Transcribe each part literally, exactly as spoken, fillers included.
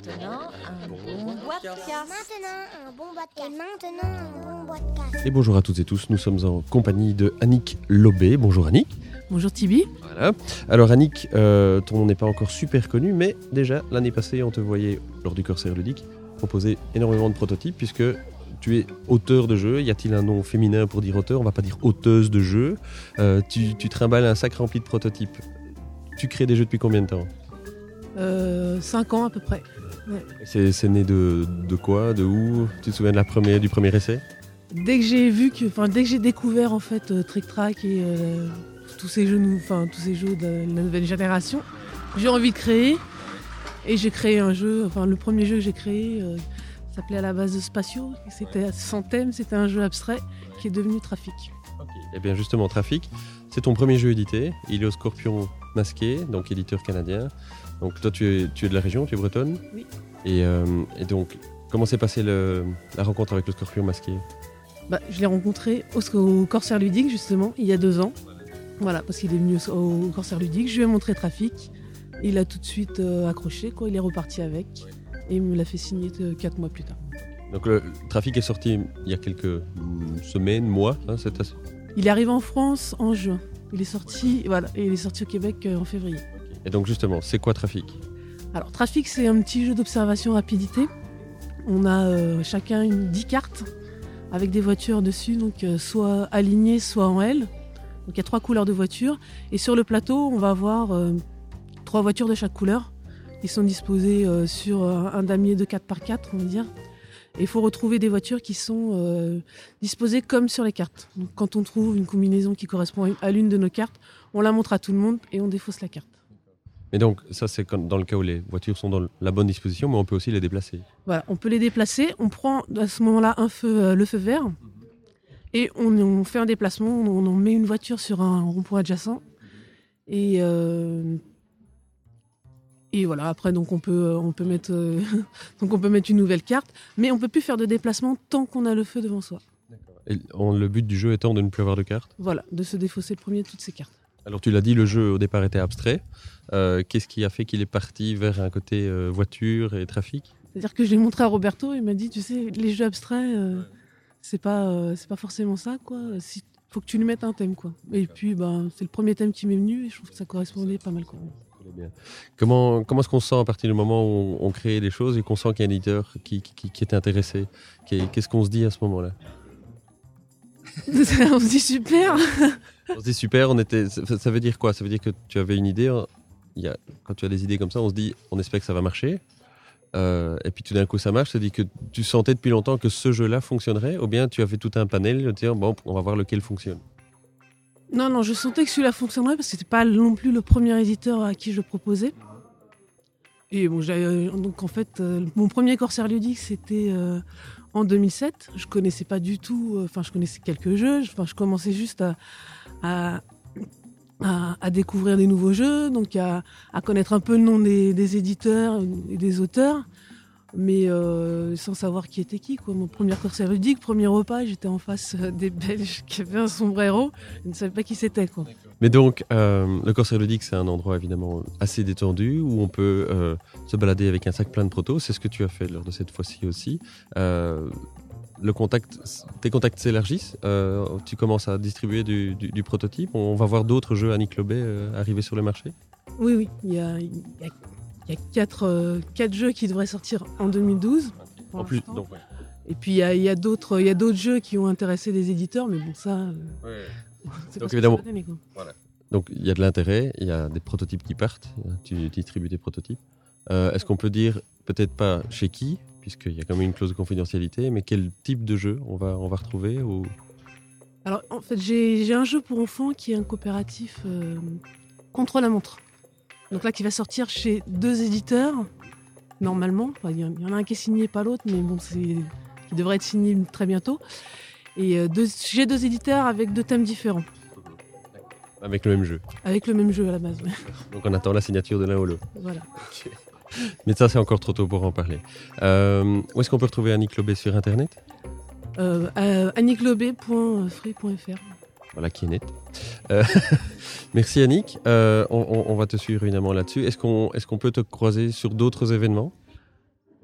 maintenant, un bon podcast. Maintenant, un bon podcast. Et maintenant, un bon podcast. Et bonjour à toutes et tous, nous sommes en compagnie de Annick Lobé. Bonjour Annick. Bonjour Tibi. Voilà. Alors Annick, euh, ton nom n'est pas encore super connu, mais déjà l'année passée on te voyait lors du Corsair Ludique proposer énormément de prototypes puisque tu es auteur de jeux. Y a-t-il un nom féminin pour dire auteur ? On va pas dire auteuse de jeux. Euh, tu, tu trimbales un sac rempli de prototypes. Tu crées des jeux depuis combien de temps ? Euh, cinq ans à peu près. Ouais. C'est, c'est né de, de quoi ? De où ? Tu te souviens de la première, du premier essai ? Dès que j'ai vu que, enfin dès que j'ai découvert en fait euh, Trick Track et euh, tous ces jeux, enfin tous ces jeux de la nouvelle génération, j'ai envie de créer et j'ai créé un jeu. Enfin le premier jeu que j'ai créé euh, s'appelait à la base de Spatio. C'était sans thème, c'était un jeu abstrait qui est devenu Trafic. Okay. Et bien justement Trafic, c'est ton premier jeu édité. Il est au Scorpion Masqué, donc éditeur canadien. Donc toi tu es, tu es de la région, tu es bretonne. Oui. Et, euh, et donc comment s'est passée le, la rencontre avec le Scorpion Masqué ? Bah, je l'ai rencontré au, au Corsair Ludique justement il y a deux ans. Voilà, parce qu'il est venu au, au Corsair Ludique. Je lui ai montré Trafic. Il a tout de suite euh, accroché, quoi. Il est reparti avec et il me l'a fait signer euh, quatre mois plus tard. Donc le, le Trafic est sorti il y a quelques mm, semaines, mois. Hein, c'est assez... Il est arrivé en France en juin. Il est sorti, voilà, et il est sorti au Québec euh, en février. Et donc justement, c'est quoi Trafic ? Alors Trafic, c'est un petit jeu d'observation rapidité. On a euh, chacun une dix cartes avec des voitures dessus, donc euh, soit alignées, soit en L. Donc il y a trois couleurs de voitures. Et sur le plateau, on va avoir euh, trois voitures de chaque couleur. Ils sont disposés euh, sur euh, un damier de quatre par quatre, on va dire. Et il faut retrouver des voitures qui sont euh, disposées comme sur les cartes. Donc, quand on trouve une combinaison qui correspond à l'une de nos cartes, on la montre à tout le monde et on défausse la carte. Mais donc, ça c'est dans le cas où les voitures sont dans la bonne disposition, mais on peut aussi les déplacer. Voilà, on peut les déplacer. On prend à ce moment-là un feu, euh, le feu vert et on, on fait un déplacement. On, on met une voiture sur un rond-point adjacent. Et, euh, et voilà, après, donc on peut, on peut mettre, euh, donc on peut mettre une nouvelle carte, mais on ne peut plus faire de déplacement tant qu'on a le feu devant soi. Et on, le but du jeu étant de ne plus avoir de cartes ? Voilà, de se défausser le premier de toutes ces cartes. Alors tu l'as dit, le jeu au départ était abstrait. Euh, qu'est-ce qui a fait qu'il est parti vers un côté euh, voiture et trafic ? C'est-à-dire que je l'ai montré à Roberto, il m'a dit, tu sais, les jeux abstraits, euh, c'est pas, euh, c'est pas forcément ça, quoi. Il faut que tu lui mettes un thème, quoi. Et puis, ben, c'est le premier thème qui m'est venu et je trouve que ça correspondait pas mal, quoi. Bien. Comment, comment est-ce qu'on se sent à partir du moment où on, on crée des choses et qu'on sent qu'il y a un éditeur qui, qui, qui est intéressé ? Qu'est-ce qu'on se dit à ce moment-là ? On se dit super. On se dit super, on était, ça, ça veut dire quoi ? Ça veut dire que tu avais une idée, il y a, quand tu as des idées comme ça, on se dit, on espère que ça va marcher. Euh, et puis tout d'un coup ça marche, ça dit que tu sentais depuis longtemps que ce jeu-là fonctionnerait, ou bien tu avais tout un panel de dire, bon, on va voir lequel fonctionne. Non, non, je sentais que celui-là fonctionnerait parce que c'était pas non plus le premier éditeur à qui je le proposais. Et bon, j'avais, donc en fait, euh, mon premier Corsair Ludique, c'était euh, en deux mille sept. Je connaissais pas du tout, enfin, euh, je connaissais quelques jeux. Enfin, je commençais juste à, à, à, à découvrir des nouveaux jeux, donc à, à connaître un peu le nom des, des éditeurs et des auteurs, mais euh, sans savoir qui était qui, quoi. Mon premier Corsair Ludique, premier repas, j'étais en face des Belges qui avaient un sombrero. Je ne savais pas qui c'était, quoi. Mais donc, euh, le Corsair Ludique, c'est un endroit évidemment assez détendu où on peut euh, se balader avec un sac plein de protos. C'est ce que tu as fait lors de cette fois-ci aussi. Euh, le contact, tes contacts s'élargissent. Euh, tu commences à distribuer du, du, du prototype. On va voir d'autres jeux Annick Lobé euh, arriver sur le marché. Oui, oui. Il y a, il y a, il y a quatre, euh, quatre jeux qui devraient sortir en deux mille douze. En plus, donc, ouais. Et puis il y a, il y a d'autres, il y a d'autres jeux qui ont intéressé des éditeurs, mais bon, ça. Ouais. C'est donc pas évidemment, donné, quoi. voilà. Donc il y a de l'intérêt, il y a des prototypes qui partent, tu distribues des prototypes. Euh, est-ce qu'on peut dire, peut-être pas chez qui, puisqu'il y a quand même une clause de confidentialité, mais quel type de jeu on va, on va retrouver ou... Alors en fait j'ai, j'ai un jeu pour enfants qui est un coopératif euh, contre la montre. Donc là qui va sortir chez deux éditeurs, normalement. Enfin, il y en a un qui est signé, pas l'autre, mais bon, c'est, qui devrait être signé très bientôt. Et euh, deux, j'ai deux éditeurs avec deux thèmes différents. Avec le même jeu. Avec le même jeu à la base, ouais. Donc on attend la signature de l'un ou l'autre. Voilà. Okay. Mais ça, c'est encore trop tôt pour en parler. Euh, où est-ce qu'on peut retrouver Annick Lobé sur Internet ? euh, euh, annick lobé point free point f r. Voilà, qui est net. Euh, merci Annick. Euh, on, on, on va te suivre évidemment là-dessus. Est-ce qu'on, est-ce qu'on peut te croiser sur d'autres événements ?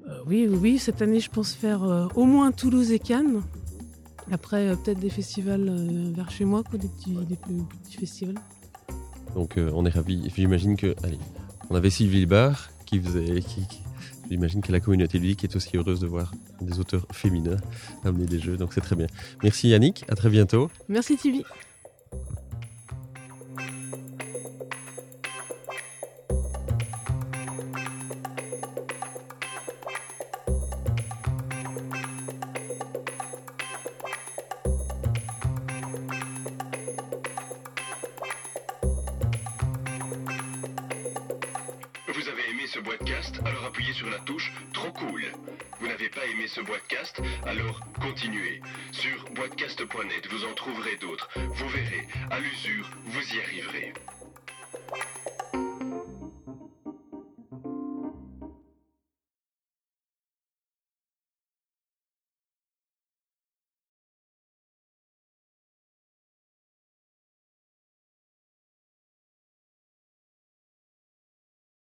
Euh, oui, oui, oui, cette année, je pense faire euh, au moins Toulouse et Cannes. Après, euh, peut-être des festivals euh, vers chez moi, quoi, des petits, des plus petits festivals. Donc euh, on est ravis. J'imagine que, allez, on avait Sylvie Barre qui faisait, qui, qui- j'imagine que la communauté ludique est aussi heureuse de voir des auteurs féminins amener des jeux, donc c'est très bien. Merci Yannick, à très bientôt. Merci Tibi. Vous avez aimé ce podcast, alors appuyez sur la touche Trop cool. Vous n'avez pas aimé ce podcast, alors continuez. Sur boitcast point net, vous en trouverez d'autres. Vous verrez, à l'usure, vous y arriverez.